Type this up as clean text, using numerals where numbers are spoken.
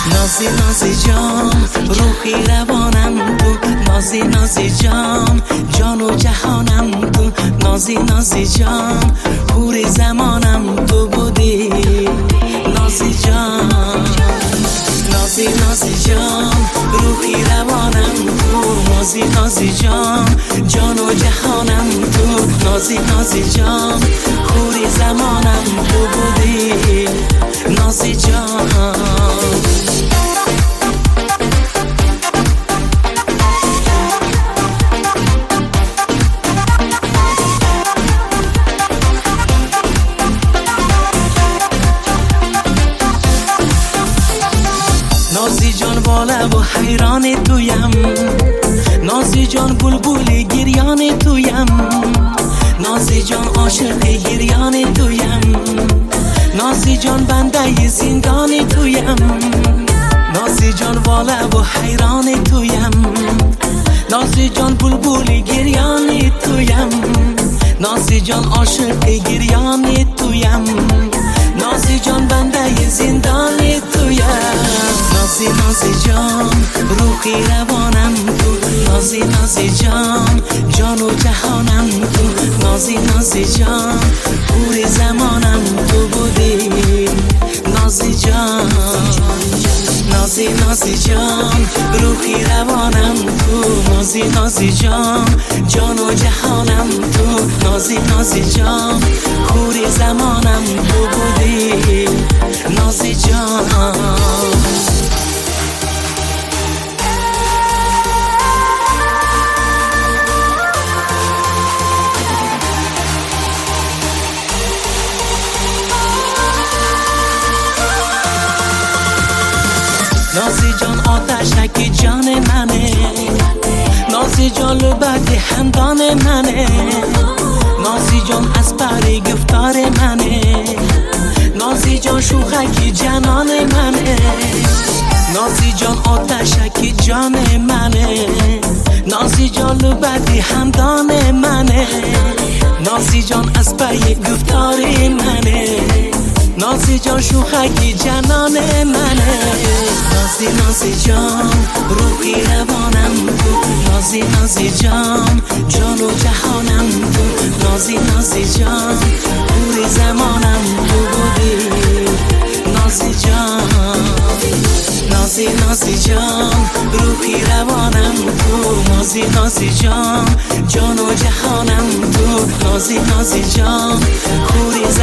نازی نازی جان روحی روانم تو، نازی نازی جان جان و جهانم تو، نازی نازی جان حور زمانم تو بودی. نازی جان نازی نازی جان روحی روانم تو، نازی نازی جان جان و جهانم تو، نازی نازی جان حور زمانم تو بودی. نازی جان نازی جان بالا و حیران تویم، نازی جان بلبل گریان تویم، نازی جان عاشق گریان تویم، نازی جان بنده زندان تویم، نازی جان بالا و حیران تویم، نازی جان بلبل گریان تویم، نازی جان عاشق گریان تویم، نازی جان بنده زندان تویم. نازی نازی جان روحی روانم تو، نازی نازی جان جان و جهانم تو، نازی نازی جان حور زمانم تو بودی. نازی جان نازی نازی جان روحی روانم تو، نازی نازی جان جان و جهانم تو، نازی نازی جان حور زمانم تو بودی. نازی جان نازی جان آتشک جان منه، نازی جان لبت همدان منه، نازی جان از پر گفتار منه، نازی جان شوخک جنان منه، نازی جان آتشک جان منه، نازی جان لبت همدان منه، نازی جان از پر گفتار منه، نازی جان شوخک جنان منه. نازی نازی جان روحی روانم تو، نازی نازی جان جان و جهانم تو، نازی نازی جان حور زمانم تو بودی. نازی جان نازی نازی جان روحی روانم تو، نازی نازی جان جان و جهانم تو، نازی نازی جان حور